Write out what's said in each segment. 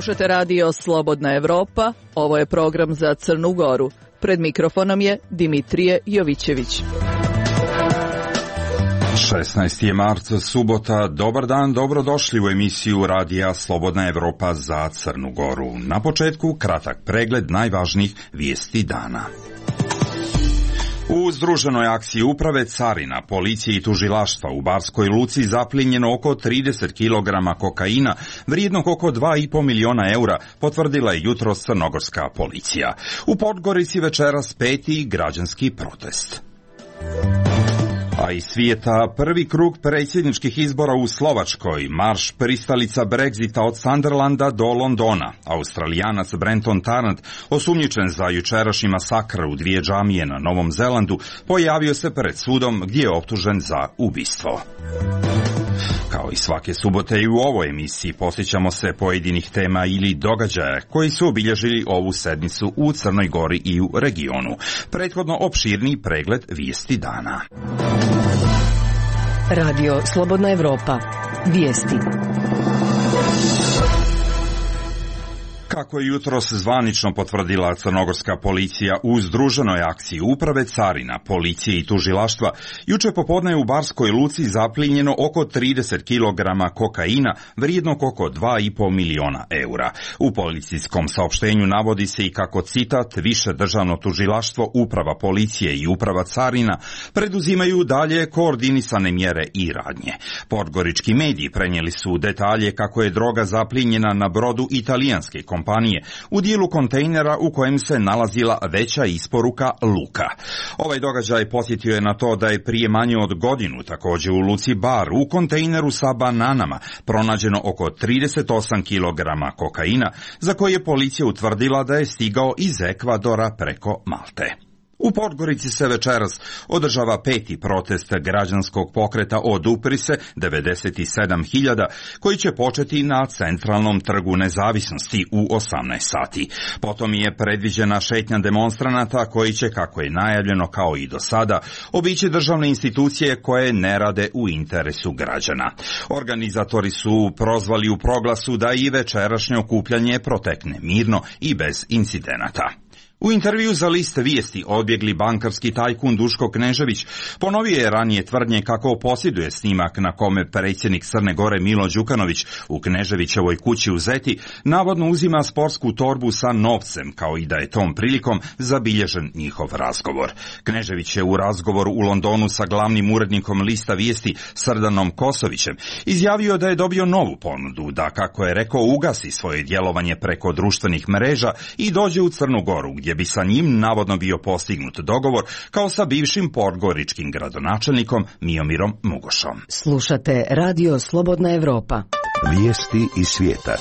Slušate radio Slobodna Evropa, ovo je program za Crnu Goru. Pred mikrofonom je Dimitrije Jovićević. 16. je mart, subota. Dobar dan, dobrodošli u emisiju radija Slobodna Evropa za Crnu Goru. Na početku kratak pregled najvažnijih vijesti dana. U združenoj akciji uprave carina, policije i tužilaštva u Barskoj Luci zaplijenjeno oko 30 kg kokaina, vrijednog oko 2,5 miliona eura, potvrdila je jutros crnogorska policija. U Podgorici večeras peti građanski protest. A iz svijeta prvi krug predsjedničkih izbora u Slovačkoj, marš pristalica Brexita od Sunderlanda do Londona. Australijanac Brenton Tarrant, osumnjičen za jučerašnji masakr u 2 džamije na Novom Zelandu, pojavio se pred sudom gdje je optužen za ubistvo. Kao i svake subote i u ovoj emisiji posjećamo se pojedinih tema ili događaja koji su obilježili ovu sedmicu u Crnoj Gori i u regionu. Prethodno opširni pregled vijesti dana. Radio Slobodna Evropa. Vijesti. Kako je jutros zvanično potvrdila crnogorska policija u združenoj akciji uprave carina, policije i tužilaštva, juče popodne je u Barskoj Luci zaplijenjeno oko 30 kg kokaina, vrijednog oko 2,5 miliona eura. U policijskom saopštenju navodi se i kako, citat, više državno tužilaštvo, uprava policije i uprava carina preduzimaju dalje koordinisane mjere i radnje. Podgorički mediji prenijeli su detalje kako je droga zaplijenjena na brodu italijanske kompanije u dijelu kontejnera u kojem se nalazila veća isporuka luka. Ovaj događaj podsjetio je na to da je prije manje od godinu također u luci Bar u kontejneru sa bananama pronađeno oko 38 kg kokaina, za koje je policija utvrdila da je stigao iz Ekvadora preko Malte. U Podgorici se večeras održava peti protest građanskog pokreta Odupri se 97.000, koji će početi na centralnom trgu Nezavisnosti u 18 sati. Potom je predviđena šetnja demonstranata koji će, kako je najavljeno kao i do sada, obići državne institucije koje ne rade u interesu građana. Organizatori su prozvali u proglasu da i večerašnje okupljanje protekne mirno i bez incidenata. U intervju za list vijesti odbjegli bankarski tajkun Duško Knežević ponovio je ranije tvrdnje kako posjeduje snimak na kome predsjednik Crne Gore Milo Đukanović u Kneževićevoj kući u Zeti navodno uzima sportsku torbu sa novcem, kao i da je tom prilikom zabilježen njihov razgovor. Knežević je u razgovoru u Londonu sa glavnim urednikom lista vijesti Srdanom Kosovićem izjavio da je dobio novu ponudu da, kako je rekao, ugasi svoje djelovanje preko društvenih mreža i dođe u Crnu Goru, gdje bi sa njim navodno bio postignut dogovor kao sa bivšim podgoričkim gradonačelnikom Miomirom Mugošom. Slušate radio Slobodna Evropa. Vijesti iz svijeta.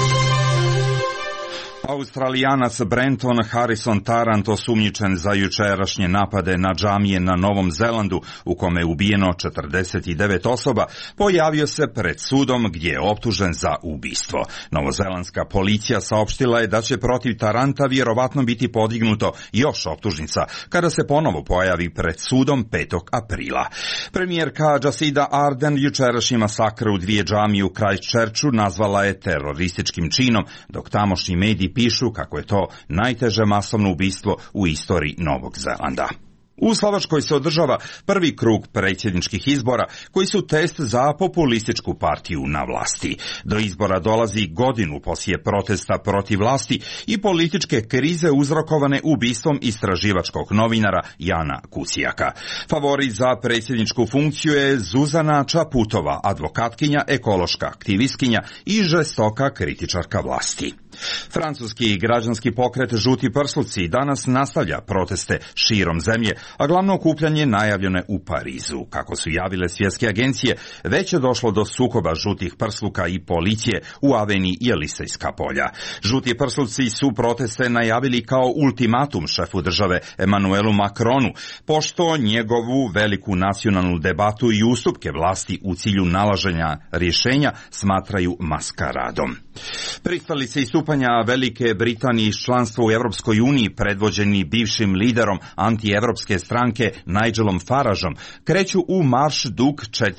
Australijanac Brenton Harrison Tarrant, osumnjičen za jučerašnje napade na džamije na Novom Zelandu u kome je ubijeno 49 osoba, pojavio se pred sudom gdje je optužen za ubistvo. Novozelandska policija saopštila je da će protiv Tarranta vjerovatno biti podignuto još optužnica kada se ponovo pojavi pred sudom 5. aprila. Premijerka Jacinda Ardern jučerašnji masakr u 2 džamije u Christchurchu nazvala je terorističkim činom, dok tamošnji mediji pišu kako je to najteže masovno ubistvo u istoriji Novog Zelanda. U Slovačkoj se održava prvi krug predsjedničkih izbora koji su test za populističku partiju na vlasti. Do izbora dolazi godinu poslije protesta protiv vlasti i političke krize uzrokovane ubistvom istraživačkog novinara Jana Kucijaka. Favorit za predsjedničku funkciju je Zuzana Čaputova, advokatkinja, ekološka aktivistkinja i žestoka kritičarka vlasti. Francuski građanski pokret Žuti prsluci danas nastavlja proteste širom zemlje, a glavno okupljanje najavljeno je u Parizu. Kako su javile svjetske agencije, već je došlo do sukoba žutih prsluka i policije u aveniji Jelisejska polja. Žuti prsluci su proteste najavili kao ultimatum šefu države Emmanuelu Macronu, pošto njegovu veliku nacionalnu debatu i ustupke vlasti u cilju nalaženja rješenja smatraju maskaradom. Pristalice i istupanja Velike Britanije iz članstva u Evropskoj uniji, predvođeni bivšim liderom antievropske stranke Nigelom Farageom, kreću u marš dug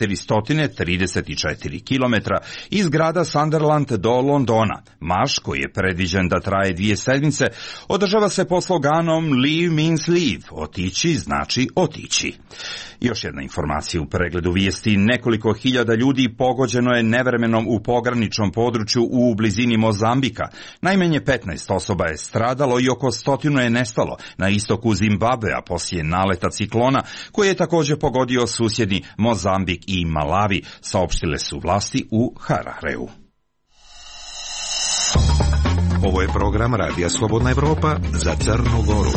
434 km iz grada Sunderland do Londona. Marš, koji je predviđen da traje 2 sedmice, održava se pod sloganom Leave means leave, otići znači otići. Još jedna informacija u pregledu vijesti. Nekoliko hiljada ljudi pogođeno je nevremenom u pograničnom području u blizini Mozambika. Najmanje 15 osoba je stradalo i oko 100 je nestalo na istoku Zimbabvea poslije naleta ciklona, koji je također pogodio susjedni Mozambik i Malavi, saopštile su vlasti u Harareu. Ovo je program Radija Slobodna Evropa za Crnu Goru.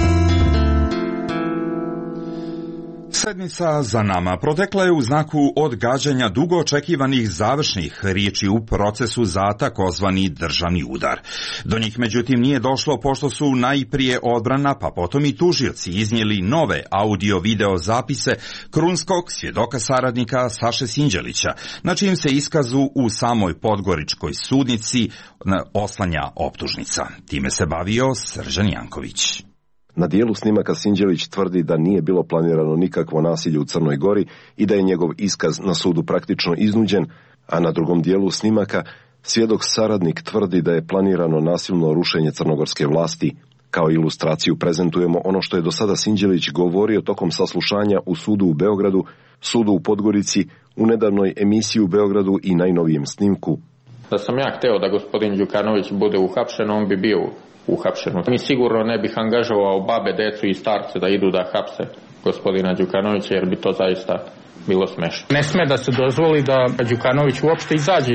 Sedmica za nama protekla je u znaku odgađanja dugo očekivanih završnih riječi u procesu za takozvani državni udar. Do njih međutim nije došlo pošto su najprije odbrana pa potom i tužioci iznijeli nove audio-video zapise krunskog svjedoka saradnika Saše Sinđelića, na čijim se iskazu u samoj podgoričkoj sudnici oslanja optužnica. Time se bavio Srđan Janković. Na dijelu snimaka Sinđelić tvrdi da nije bilo planirano nikakvo nasilje u Crnoj Gori i da je njegov iskaz na sudu praktično iznuđen, a na drugom dijelu snimaka svjedok saradnik tvrdi da je planirano nasilno rušenje crnogorske vlasti. Kao ilustraciju prezentujemo ono što je do sada Sinđelić govorio tokom saslušanja u sudu u Beogradu, sudu u Podgorici, u nedavnoj emisiji u Beogradu i najnovijem snimku. Da sam ja hteo da gospodin Đukanović bude uhapšen, on bi bio uhapšen. Mi sigurno ne bih angažovao babe, decu i starce da idu da hapse gospodina Đukanovića, jer bi to zaista bilo smešno. Ne sme da se dozvoli da Đukanović uopšte izađe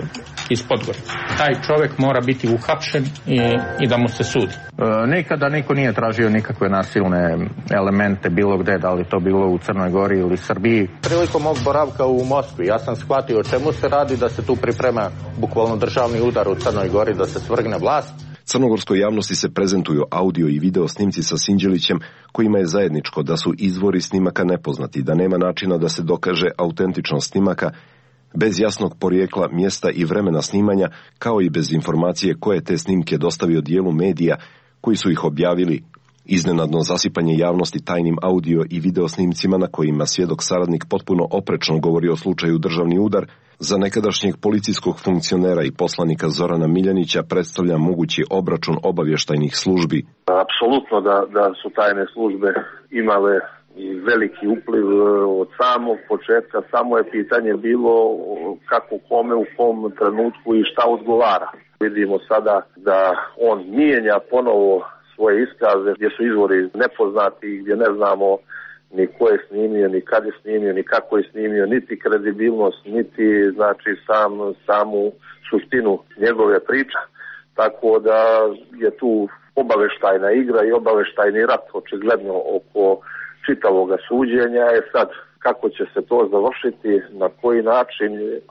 iz Podgorice. Taj čovjek mora biti uhapšen i da mu se sudi. Nikada niko nije tražio nikakve nasilne elemente bilo gde, da li to bilo u Crnoj Gori ili Srbiji. Prilikom mog boravka u Moskvi ja sam shvatio o čemu se radi, da se tu priprema bukvalno državni udar u Crnoj Gori, da se svrgne vlast. Crnogorskoj javnosti se prezentuju audio i video snimci sa Sinđelićem, kojima je zajedničko da su izvori snimaka nepoznati, da nema načina da se dokaže autentičnost snimaka, bez jasnog porijekla, mjesta i vremena snimanja, kao i bez informacije ko je te snimke dostavio dijelu medija koji su ih objavili. Iznenadno zasipanje javnosti tajnim audio i video snimcima na kojima svjedok saradnik potpuno oprečno govori o slučaju državni udar, za nekadašnjeg policijskog funkcionera i poslanika Zorana Miljanića predstavlja mogući obračun obavještajnih službi. Apsolutno da su tajne službe imale veliki upliv od samog početka, samo je pitanje bilo kako kome u kom trenutku i šta odgovara. Vidimo sada da on mijenja ponovo svoje iskaze gdje su izvori nepoznati, gdje ne znamo ni ko je snimio, ni kad je snimio, ni kako je snimio, niti kredibilnost, niti znači samu suštinu njegove priče. Tako da je tu obaveštajna igra i obaveštajni rat očigledno oko čitavoga suđenja. Sad kako će se to završiti, na koji način,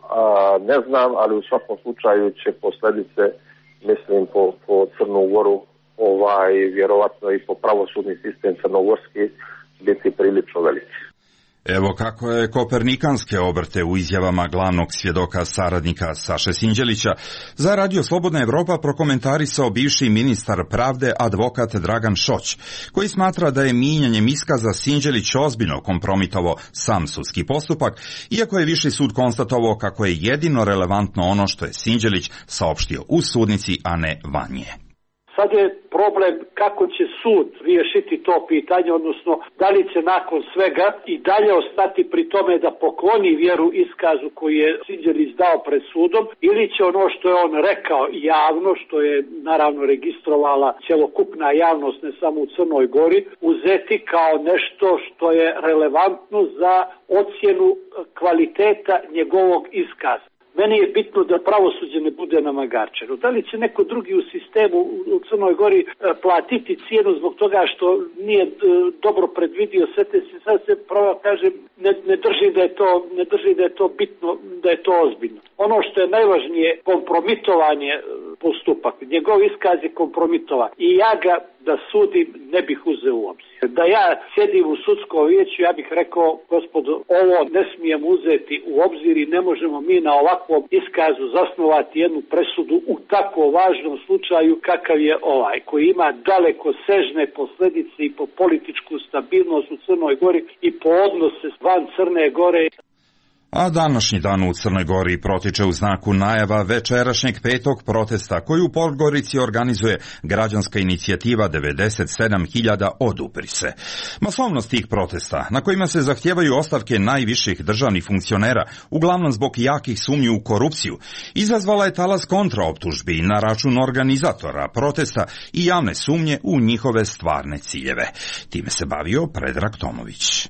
ne znam, ali u svakom slučaju će posljedice, mislim, po Crnu Goru, vjerovatno i po pravosudni sistem crnogorski biti prilično veliki. Evo kako je kopernikanske obrte u izjavama glavnog svjedoka saradnika Saše Sinđelića za Radio Slobodna Evropa prokomentarisao bivši ministar pravde advokat Dragan Šoć, koji smatra da je mijenjanjem iskaza Sinđelić ozbiljno kompromitovao sam sudski postupak, iako je viši sud konstatovao kako je jedino relevantno ono što je Sinđelić saopštio u sudnici, a ne van nje. Sad je problem kako će sud riješiti to pitanje, odnosno da li će nakon svega i dalje ostati pri tome da pokloni vjeru iskazu koji je Sinđelić dao pred sudom, ili će ono što je on rekao javno, što je naravno registrovala cjelokupna javnost ne samo u Crnoj Gori, uzeti kao nešto što je relevantno za ocjenu kvaliteta njegovog iskaza. Meni je bitno da pravosuđe ne bude na magarčeru. Da li će neko drugi u sistemu u Crnoj Gori platiti cijenu zbog toga što nije dobro predvidio sve te, sad se pravo kažem, ne drži da je to bitno, da je to ozbiljno. Ono što je najvažnije, kompromitovanje postupak. Njegov iskaz je kompromitovan i ja ga da sudim ne bih uzeo u obzir. Da ja sjedim u sudskom vijeću, ja bih rekao, gospodo, ovo ne smijem uzeti u obzir i ne možemo mi na ovakvom iskazu zasnovati jednu presudu u tako važnom slučaju kakav je ovaj, koji ima daleko sežne posljedice i po političku stabilnost u Crnoj Gori i po odnose van Crne Gore. A današnji dan u Crnoj Gori protiče u znaku najava večerašnjeg petog protesta koju u Podgorici organizuje građanska inicijativa 97.000 odupri se. Masovnost tih protesta, na kojima se zahtijevaju ostavke najviših državnih funkcionera, uglavnom zbog jakih sumnji u korupciju, izazvala je talas kontraoptužbi na račun organizatora protesta i javne sumnje u njihove stvarne ciljeve. Time se bavio Predrag Tomović.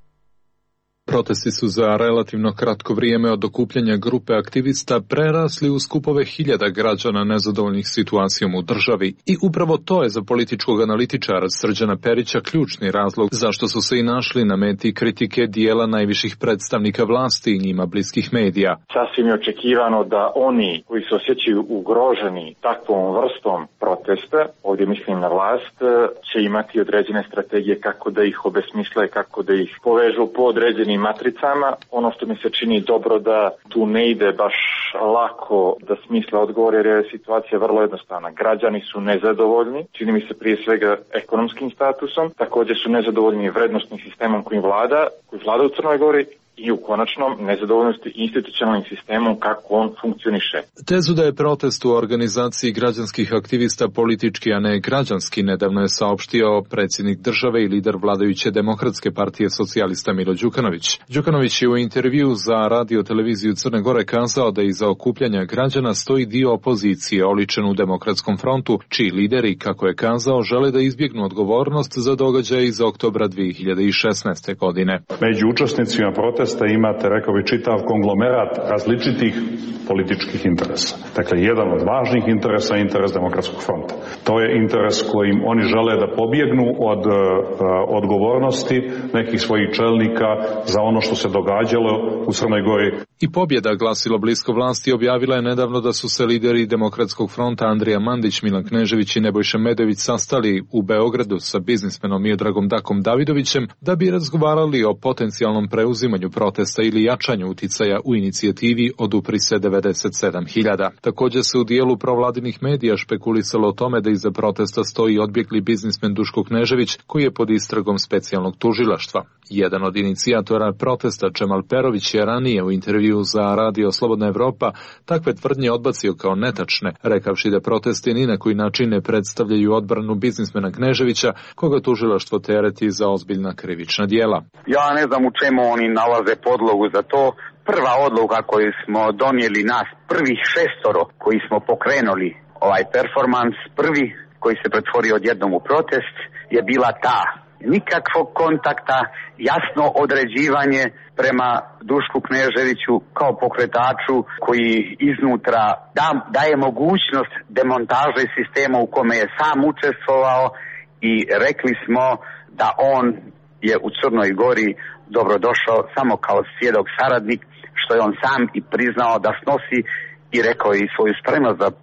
Protesti su za relativno kratko vrijeme od okupljanja grupe aktivista prerasli u skupove hiljada građana nezadovoljnih situacijom u državi i upravo to je za političkog analitičara Srđana Perića ključni razlog zašto su se i našli na meti kritike dijela najviših predstavnika vlasti i njima bliskih medija. Sasvim je očekivano da oni koji se osjećaju ugroženi takvom vrstom protesta, ovdje mislim na vlast, će imati određene strategije kako da ih obesmisle, kako da ih povežu po određenim matricama. Ono što mi se čini dobro da tu ne ide baš lako da smisle odgovor, jer je situacija vrlo jednostavna. Građani su nezadovoljni, čini mi se prije svega ekonomskim statusom, također su nezadovoljni vrednostnim sistemom koji vlada u Crnoj Gori i u konačnom nezadovoljnosti institucionalnim sistemom kako on funkcioniše. Tezu da je protest u organizaciji građanskih aktivista politički, a ne građanski, nedavno je saopštio predsjednik države i lider vladajuće Demokratske partije socijalista Milo Đukanović. Đukanović je u intervju za radio televiziju Crne Gore kazao da iza okupljanja građana stoji dio opozicije oličen u Demokratskom frontu, čiji lideri, kako je kazao, žele da izbjegnu odgovornost za događaje iz oktobra 2016. godine. Među učesnicima protesta imate, rekao bi, čitav konglomerat različitih političkih interesa. Dakle, jedan od važnih interesa je interes Demokratskog fronta. To je interes kojim oni žele da pobjegnu od odgovornosti nekih svojih čelnika za ono što se događalo u Crnoj Gori. I Pobjeda, glasilo blisko vlasti, objavila je nedavno da su se lideri Demokratskog fronta Andrija Mandić, Milan Knežević i Nebojša Medović sastali u Beogradu sa biznismenom Miodragom Dakom Davidovićem da bi razgovarali o potencijalnom preuzimanju protesta ili jačanju uticaja u inicijativi Odupri se 97.000. Također se u dijelu provladinih medija špekulisalo o tome da iza protesta stoji odbjegli biznismen Duško Knežević, koji je pod istragom specijalnog tužilaštva. Jedan od inicijatora protesta, Čemal Perović, je ranije u intervju za radio Slobodna Evropa takve tvrdnje odbacio kao netačne, rekavši da protesti ni na koji način ne predstavljaju odbranu biznismena Kneževića, koga tužilaštvo tereti za ozbiljna krivična djela. Ja ne znam u čemu oni nalaze podlogu za to. Prva odluka koju smo donijeli nas, prvih 6 koji smo pokrenuli ovaj performans, prvi koji se pretvorio odjednom u protest, je bila ta. Nikakvog kontakta, jasno određivanje prema Dušku Kneževiću kao pokretaču koji iznutra daje mogućnost demontaže sistema u kome je sam učestvovao i rekli smo da on je u Crnoj Gori dobrodošao samo kao svjedok saradnik, što je on sam i priznao da snosi i rekao i svoju spremnost da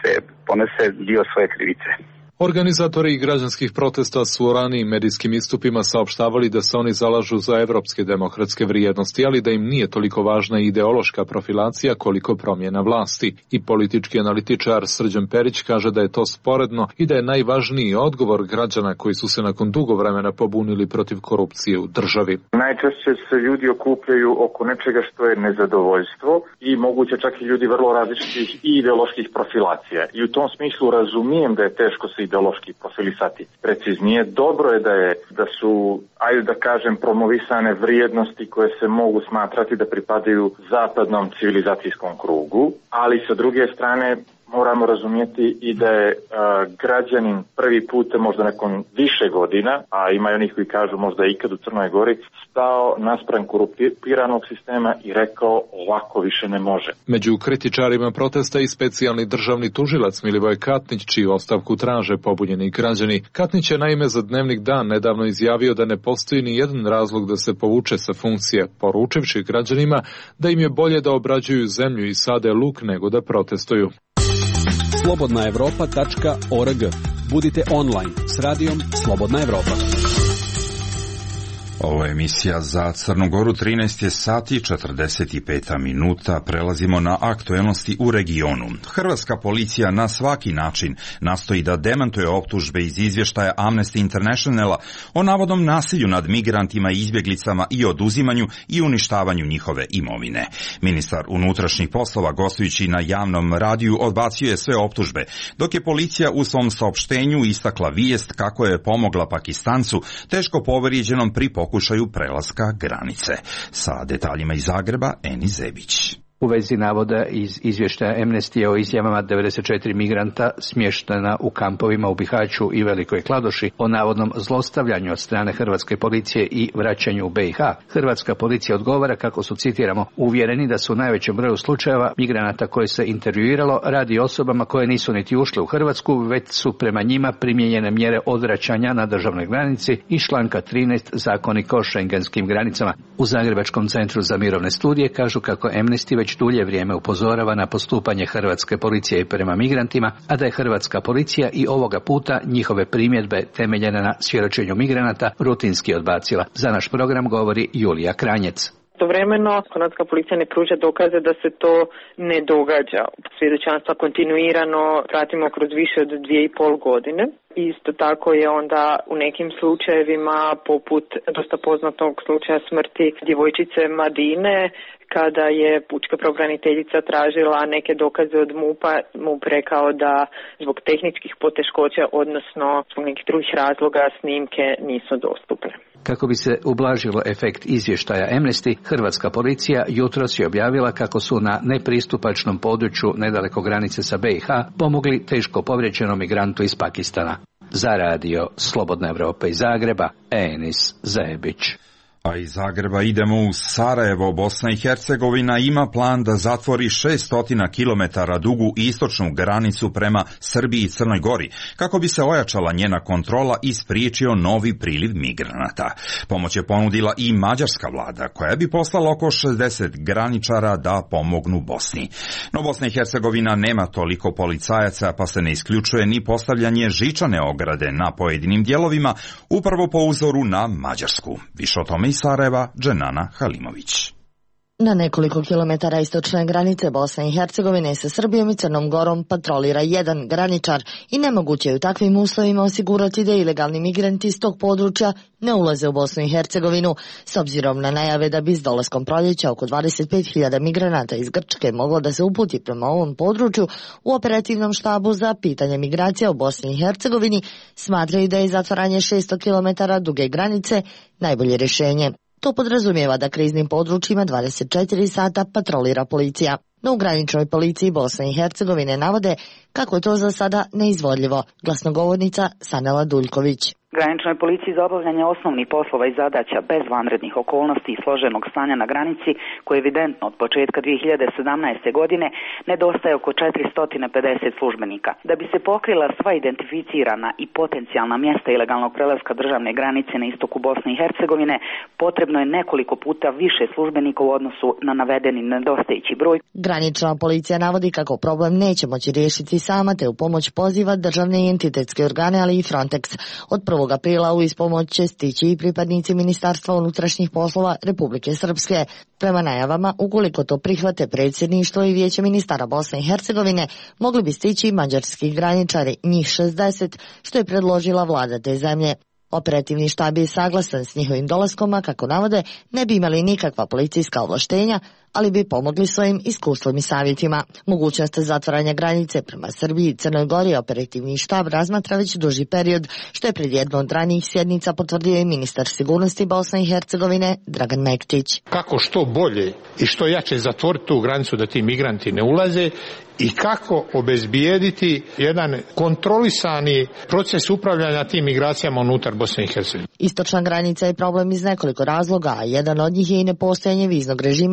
ponese dio svoje krivice. Organizatori građanskih protesta su u ranijim medijskim istupima saopštavali da se oni zalažu za evropske demokratske vrijednosti, ali da im nije toliko važna ideološka profilacija koliko promjena vlasti. I politički analitičar Srđan Perić kaže da je to sporedno i da je najvažniji odgovor građana koji su se nakon dugo vremena pobunili protiv korupcije u državi. Najčešće se ljudi okupljaju oko nečega što je nezadovoljstvo i moguće čak i ljudi vrlo različitih i ideoloških profilacija. I u tom smislu razumijem da je teško se ideološki profilisati. Preciznije, dobro je da su, ajde da kažem, promovisane vrijednosti koje se mogu smatrati da pripadaju zapadnom civilizacijskom krugu, ali sa druge strane moramo razumjeti i da je građanin prvi put, možda nakon više godina, a ima i onih koji kažu možda ikad u Crnoj Gori, stao naspram korumpiranog sistema i rekao ovako više ne može. Među kritičarima protesta i specijalni državni tužilac Milivoj Katnić, čiju ostavku traže pobunjeni građani. Katnić je naime za Dnevnik Dan nedavno izjavio da ne postoji ni jedan razlog da se povuče sa funkcije, poručivši građanima da im je bolje da obrađuju zemlju i sade luk nego da protestuju. slobodnaevropa.org. Budite online s radijom Slobodna Evropa. Ovo je emisija za Crnu Goru, 13 je sati 45 minuta, prelazimo na aktuelnosti u regionu. Hrvatska policija na svaki način nastoji da demantuje optužbe iz izvještaja Amnesty Internationala o navodnom nasilju nad migrantima i izbjeglicama i oduzimanju i uništavanju njihove imovine. Ministar unutrašnjih poslova, gostujući na javnom radiju, odbacio je sve optužbe, dok je policija u svom saopštenju istakla vijest kako je pomogla Pakistancu teško povrijeđenom pri pokušaju prelaska granice. Sa detaljima iz Zagreba, Eni Zebić. U vezi navoda iz izvještaja Amnesty o izjavama 94 migranta smještena u kampovima u Bihaću i Velikoj Kladuši o navodnom zlostavljanju od strane hrvatske policije i vraćanju u BiH, hrvatska policija odgovara kako su, citiramo, uvjereni da su u najvećem broju slučajeva migranata koje se intervjuiralo radi osobama koje nisu niti ušle u Hrvatsku, već su prema njima primijenjene mjere odvraćanja na državnoj granici iz članka 13 Zakonika o šengenskim granicama. U Zagrebačkom centru za mirovne studije kažu kako Amnesty već dulje vrijeme upozorava na postupanje hrvatske policije i prema migrantima, a da je hrvatska policija i ovoga puta njihove primjedbe temeljene na svjedočenju migranata rutinski odbacila. Za naš program govori Julija Kranjec. Istovremeno, hrvatska policija ne pruža dokaze da se to ne događa. Svjedočanstva kontinuirano pratimo kroz više od 2,5 godine. Isto tako je onda u nekim slučajevima, poput dosta poznatog slučaja smrti djevojčice Madine, kada je pučka pravobraniteljica tražila neke dokaze od MUP-a, MUP rekao da zbog tehničkih poteškoća, odnosno zbog nekih drugih razloga, snimke nisu dostupne. Kako bi se ublažilo efekt izvještaja Amnesty, hrvatska policija jutros je objavila kako su na nepristupačnom području nedaleko granice sa BiH pomogli teško povrijeđenom migrantu iz Pakistana. Za radio Slobodna Evropa iz Zagreba, Enis Zebić. A iz Zagreba idemo u Sarajevo. Bosna i Hercegovina ima plan da zatvori 600 km dugu istočnu granicu prema Srbiji i Crnoj Gori, kako bi se ojačala njena kontrola i spriječio novi priliv migranata. Pomoć je ponudila i mađarska vlada, koja bi poslala oko 60 graničara da pomognu Bosni. No Bosna i Hercegovina nema toliko policajaca, pa se ne isključuje ni postavljanje žičane ograde na pojedinim dijelovima, upravo po uzoru na Mađarsku. Više o tome Sarajeva, Dženana Halimović. Na nekoliko kilometara istočne granice Bosne i Hercegovine sa Srbijom i Crnom Gorom patrolira jedan graničar i nemoguće je u takvim uslovima osigurati da ilegalni migranti iz tog područja ne ulaze u Bosnu i Hercegovinu, s obzirom na najave da bi s dolaskom proljeća oko 25.000 migranata iz Grčke moglo da se uputi prema ovom području. U operativnom štabu za pitanje migracija u Bosni i Hercegovini smatraju da je zatvaranje 600 km duge granice najbolje rješenje. To podrazumijeva da kriznim područjima 24 sata patrolira policija. No u graničnoj policiji Bosne i Hercegovine navode kako je to za sada neizvodljivo. Glasnogovornica Sanela Duljković. Graničnoj policiji za obavljanje osnovnih poslova i zadaća bez vanrednih okolnosti i složenog stanja na granici, koje evidentno od početka 2017. godine nedostaje oko 450 službenika. Da bi se pokrila sva identificirana i potencijalna mjesta ilegalnog prelaska državne granice na istoku Bosne i Hercegovine, potrebno je nekoliko puta više službenika u odnosu na navedeni nedostajući broj. Granična policija navodi kako problem neće moći riješiti sama, te u pomoć poziva državne i entitetske organe, ali i Frontex. Od 1. aprila u ispomoć će stići i pripadnici Ministarstva unutrašnjih poslova Republike Srpske. Prema najavama, ukoliko to prihvate predsjedništvo i vijeće ministara Bosne i Hercegovine, mogli bi stići i mađarski graničari, njih 60, što je predložila vlada te zemlje. Operativni štab je saglasan s njihovim dolaskom, a kako navode, ne bi imali nikakva policijska ovlaštenja, ali bi pomogli svojim iskustvom i savjetima. Mogućnost zatvaranja granice prema Srbiji i Crnoj Gori operativni štab razmatra već duži period, što je pred jednom od ranijih sjednica potvrdio i ministar sigurnosti Bosne i Hercegovine Dragan Mektić. Kako što bolje i što jače zatvoriti tu granicu da ti migranti ne ulaze i kako obezbijediti jedan kontrolisani proces upravljanja tim migracijama unutar Bosne i Hercegovine. Istočna granica je problem iz nekoliko razloga, a jedan od njih je i nepostojanje viznog režima između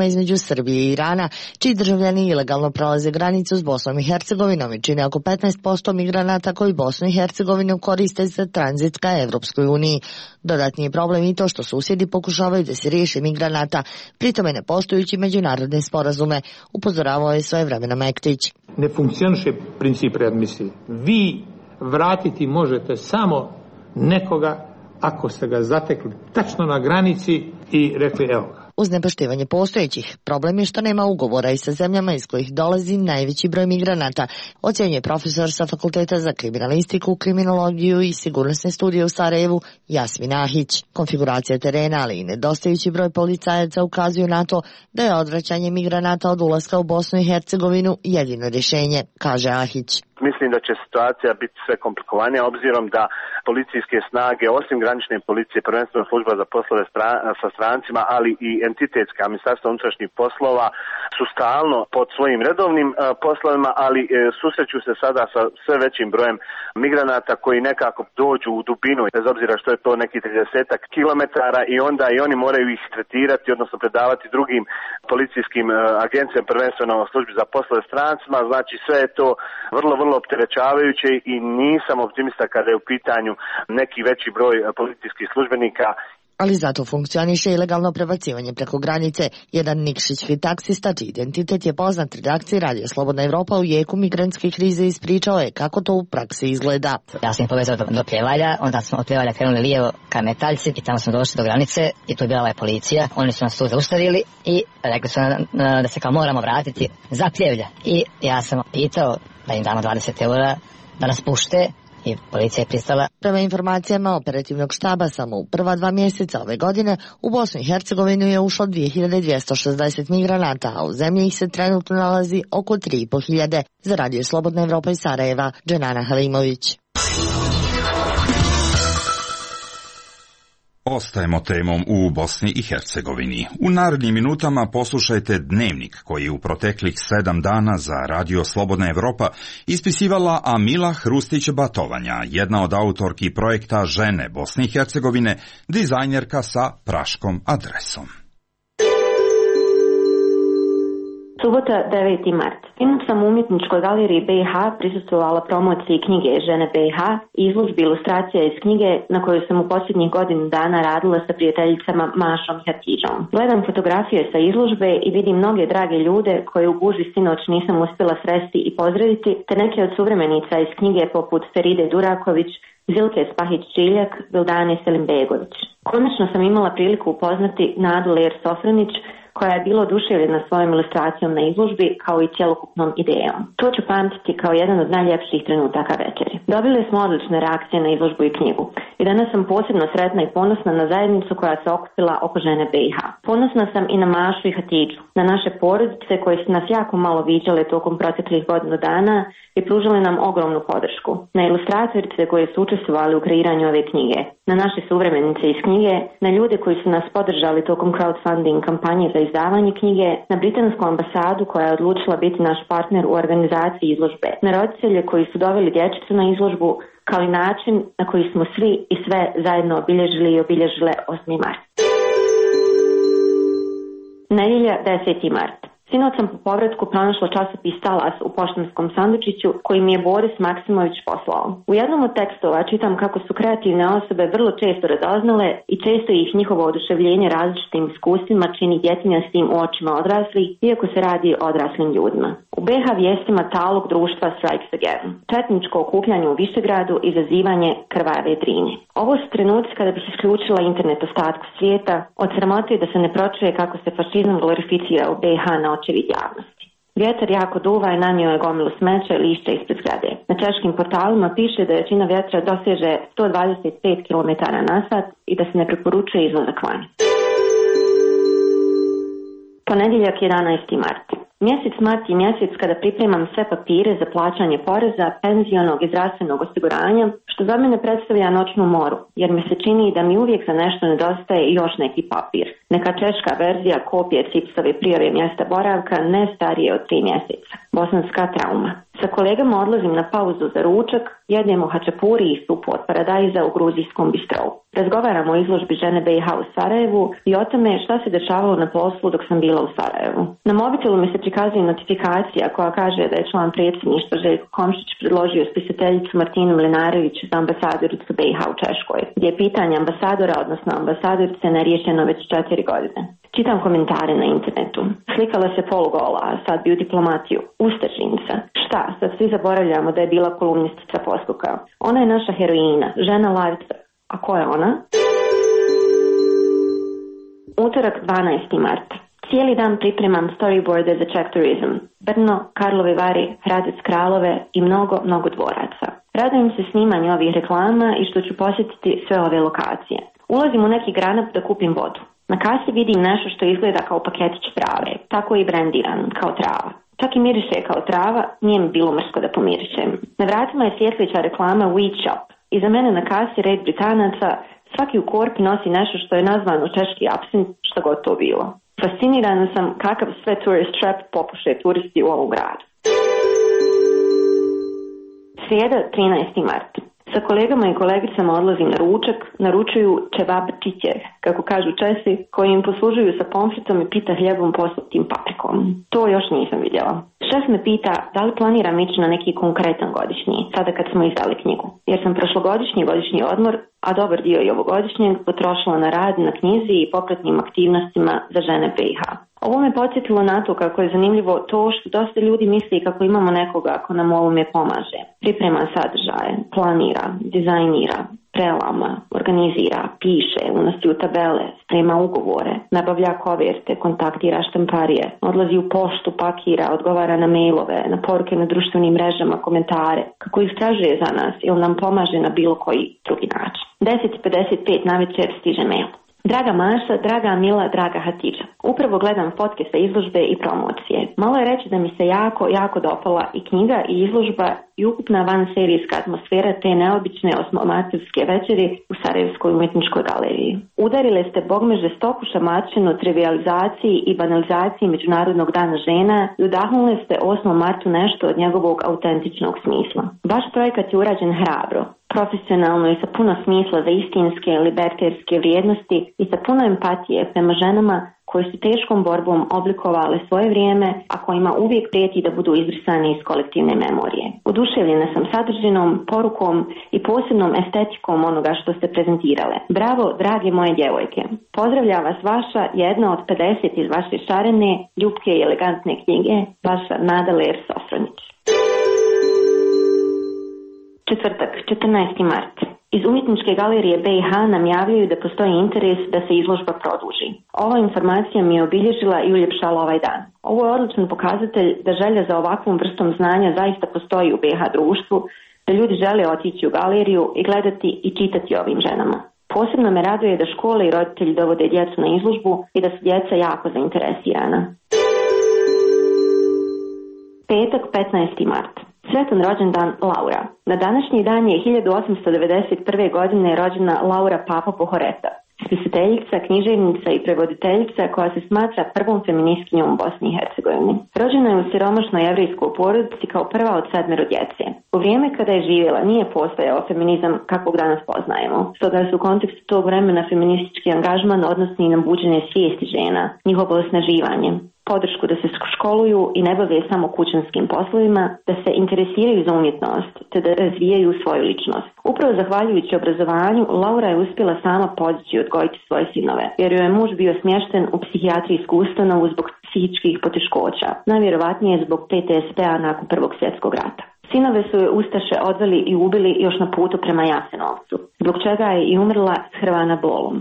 Srbije i Irana, čiji državljani ilegalno prolaze granicu s Bosnom i Hercegovinom i čine oko 15% migranata koji Bosnu i Hercegovinu koriste za tranzit ka Evropskoj uniji. Dodatni je problem i to što susjedi pokušavaju da se riješe migranata, pritome ne poštujući međunarodne sporazume, upozoravao je svojevremeno Mektić. Ne funkcioniše princip readmisije. Vi vratiti možete samo nekoga ako ste ga zatekli tačno na granici i rekli evo ga. Uz nepoštivanje postojećih, problem je što nema ugovora i sa zemljama iz kojih dolazi najveći broj migranata, ocjenjuje profesor sa Fakulteta za kriminalistiku, kriminologiju i sigurnosne studije u Sarajevu Jasmin Ahić. Konfiguracija terena, ali i nedostajući broj policajaca ukazuju na to da je odvraćanje migranata od ulaska u Bosnu i Hercegovinu jedino rješenje, kaže Ahić. Mislim da će situacija biti sve komplikovanija obzirom da policijske snage, osim granične policije, prvenstveno služba za poslove sa strancima, ali i entitetska ministarstva unutrašnjih poslova su stalno pod svojim redovnim poslovima, ali susreću se sada sa sve većim brojem migranata koji nekako dođu u dubinu, bez obzira što je to neki 30 kilometara i onda i oni moraju ih tretirati, odnosno predavati drugim policijskim agencijama, prvenstveno službi za poslove strancima. Znači sve je to vrlo opterećavajuće i nisam optimista kada je u pitanju neki veći broj policijskih službenika. Ali zato funkcioniše ilegalno prebacivanje preko granice. Jedan Nikšić taksista, čiji identitet je poznat redakciji Radio Slobodna Evropa u jeku migrantske krize, ispričao je kako to u praksi izgleda. Ja sam ih povezao do Pljevalja, onda smo od Pljevalja krenuli lijevo ka Metaljci i tamo smo došli do granice i tu je bila policija. Oni su nas tu zaustavili i rekli su da se kao moramo vratiti za Pljevlja. I ja sam pitao da im damo 20 € da nas pušte. I policija je pristala. Prema informacijama operativnog štaba, samo u prva 2 mjeseca ove godine u Bosnu i Hercegovinu je ušlo 2260 migranata, a u zemlji ih se trenutno nalazi oko 3500. Za Radio Slobodna Evropa iz Sarajeva, Dženana Halimović. Ostajemo temom u Bosni i Hercegovini. U narednim minutama poslušajte dnevnik koji je u proteklih 7 dana za Radio Slobodna Evropa ispisivala Amila Hrustić-Batovanja, jedna od autorki projekta Žene Bosne i Hercegovine, dizajnerka sa praškom adresom. Subota, 9. mart. Sinoć sam u umjetničkoj galeriji BiH prisustvovala promociji knjige Žene BiH i izložbi ilustracija iz knjige na kojoj sam u posljednjih godinu dana radila sa prijateljicama Mašom i Hatidžom. Gledam fotografije sa izložbe i vidim mnoge drage ljude koje u gužvi sinoć nisam uspjela sresti i pozdraviti, te neke od suvremenica iz knjige poput Feride Duraković, Zilke Spahić-Čiljak, Vildane Selimbegović. Konačno sam imala priliku upoznati Nadu Ler Sofranić, koja je bila oduševljena svojom ilustracijom na izložbi kao i cjelokupnom idejom. To ću pamtiti kao jedan od najljepših trenutaka večeri. Dobili smo odlične reakcije na izložbu i knjigu i danas sam posebno sretna i ponosna na zajednicu koja se okupila oko Žene BiH. Ponosna sam i na Mašu i Hatidžu, na naše porodice koje su nas jako malo viđale tokom proteklih godinu dana i pružile nam ogromnu podršku, na ilustratorice koje su učestvovali u kreiranju ove knjige, na naše suvremenice iz knjige, na ljude koji su nas podržali tokom crowdfunding kampanje za izdavanje knjige, na britansku ambasadu koja je odlučila biti naš partner u organizaciji izložbe, na roditelje koji su doveli dječicu na izložbu, kao i način na koji smo svi i sve zajedno obilježili i obilježile 8. mart. Nedjelja, 10. mart. Sinoć sam po povratku pronašla časopis Talas u poštanskom sandučiću koji mi je Boris Maksimović poslao. U jednom od tekstova čitam kako su kreativne osobe vrlo često radoznale i često ih njihovo oduševljenje različitim iskustvima čini djetinjastim u očima odraslih, iako se radi o odraslim ljudima. U BiH vijestima talog društva Strikes Again. Četničko okupljanje u Višegradu, izazivanje krvave drine. Ovo su trenuci kada bi se isključila internet ostatku svijeta, od sramote da se ne pročuje kako se fašizam glorificira u BiH na očevid javnosti. Vjetar jako duva i nanio je gomilu smeća i lišća ispred zgrade. Na češkim portalima piše da jačina vjetra doseže 125 km/h i da se ne preporučuje izlazak van. Ponedjeljak, 11. mart. Mjesec mart je mjesec kada pripremam sve papire za plaćanje poreza, penzionog i zdravstvenog osiguranja, što za mene predstavlja noćnu moru, jer mi se čini da mi uvijek za nešto nedostaje još neki papir. Neka češka verzija kopije CIPS-ove prijave mjesta boravka ne starije od 3 mjeseca. Bosanska trauma. Sa kolegama odlazim na pauzu za ručak, jedemo hačapuri i supu od paradajza u gruzijskom bistrovu. Razgovaramo o izložbi žene BiH u Sarajevu i o tome šta se dešavalo na poslu dok sam bila u Sarajevu. Na mobitelu mi se prikazuje notifikacija koja kaže da je član predsjedništva Željko Komšić predložio spisateljicu Martinu Mlinarević za ambasadoricu BiH u Češkoj, gdje je pitanje ambasadora, odnosno ambasadorice, neriješeno već 4 godine. Čitam komentare na internetu. Slikala se polugola, a sad bi u diplomatiju. Ustašinica. Šta? Sad svi zaboravljamo da je bila kolumnistica Posluka. Ona je naša heroina, žena lavica. A ko je ona? Utorak 12. mart. Cijeli dan pripremam storyboarde za Czech Tourism. Brno, Karlovi Vari, Hradec Kralove i mnogo dvoraca. Radujem se snimanju ovih reklama i što ću posjetiti sve ove lokacije. Ulazim u neki granat da kupim vodu. Na kasi vidim nešto što izgleda kao paketić trave, tako i brendiran, kao trava. Čak i miriše kao trava, nije mi bilo mrsko da pomirišem. Na vratima je svjetlića reklama We Shop. Iza mene na kasi red Britanaca, svaki u korpi nosi nešto što je nazvano češki apsint, što god to bilo. Fascinirana sam kakav sve tourist trap popuše turisti u ovom gradu. Srijeda, 13. mart. Sa kolegama i kolegicama odlazim na ručak, naručuju čevab čićev, kako kažu Česi, koji im poslužuju sa pomfritom i pita hljebom poslatim paprikom. To još nisam vidjela. Šef me pita da li planiram ići na neki konkretan godišnji, sada kad smo izdali knjigu. Jer sam prošlogodišnji godišnji odmor, a dobar dio i ovogodišnjeg, potrošila na rad na knjizi i popratnim aktivnostima za žene BiH. Ovo me podsjetilo na to kako je zanimljivo to što dosta ljudi misli kako imamo nekoga ko nam ovome pomaže. Priprema sadržaje, planira, dizajnira, prelama, organizira, piše, unosi u tabele, sprema ugovore, nabavlja koverte, kontaktira štamparije, odlazi u poštu, pakira, odgovara na mailove, na poruke na društvenim mrežama, komentare, kako istražuje za nas ili nam pomaže na bilo koji drugi način. 10:55 navečer stiže mail. Draga Maša, draga Mila, draga Hatidža. Upravo gledam fotke sa izložbe i promocije. Malo je reći da mi se jako dopala i knjiga i izložba i ukupna vanserijska atmosfera te neobične osmomartovske večeri u Sarajevskoj umjetničkoj galeriji. Udarile ste bogme žestoku šamačinu trivializaciji i banalizaciji Međunarodnog dana žena i udahnule ste 8. martu nešto od njegovog autentičnog smisla. Vaš projekat je urađen hrabro, profesionalno i sa puno smisla za istinske liberterske vrijednosti i sa puno empatije prema ženama koje su teškom borbom oblikovale svoje vrijeme, a kojima uvijek prijeti da budu izbrisane iz kolektivne memorije. Oduševljena sam sadržinom, porukom i posebnom estetikom onoga što ste prezentirale. Bravo, drage moje djevojke. Pozdravlja vas vaša jedna od 50 iz vaše šarene, ljubke i elegantne knjige, vaša Nada Ler Sofronić. Četvrtak, 14. mart. Iz Umjetničke galerije BiH nam javljaju da postoji interes da se izložba produži. Ova informacija mi je obilježila i uljepšala ovaj dan. Ovo je odličan pokazatelj da želja za ovakvom vrstom znanja zaista postoji u BiH društvu, da ljudi žele otići u galeriju i gledati i čitati ovim ženama. Posebno me raduje da škole i roditelji dovode djecu na izložbu i da su djeca jako zainteresirana. Petak, 15. mart. Sretan rođendan Laura. Na današnji dan je 1891. godine rođena Laura Papa Pohoreta, spisateljica, književnica i prevoditeljica koja se smatra prvom feministkinjom u Bosni i Hercegovini. Rođena je u siromašnoj jevrejskoj porodici kao prva od 7 djece. U vrijeme kada je živjela nije postojao feminizam kakvog danas poznajemo. Stoga se u kontekstu tog vremena feministički angažman odnosi i na buđenje svijesti žena, njihovo osnaživanje, podršku da se školuju i ne bave samo kućanskim poslovima, da se interesiraju za umjetnost, te da razvijaju svoju ličnost. Upravo zahvaljujući obrazovanju, Laura je uspjela sama podići i odgojiti svoje sinove, jer joj je muž bio smješten u psihijatrijsku ustanovu zbog psihičkih poteškoća, najvjerovatnije zbog PTSD-a nakon Prvog svjetskog rata. Sinove su je ustaše odveli i ubili još na putu prema Jasenovcu, zbog čega je i umrla shrvana bolom.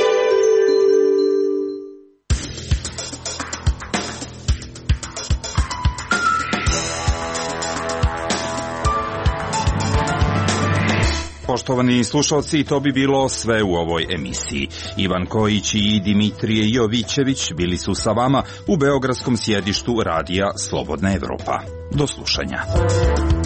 Poštovani slušalci, to bi bilo sve u ovoj emisiji. Ivan Kojić i Dimitrije Jovićević bili su sa vama u beogradskom sjedištu radija Slobodna Evropa. Do slušanja.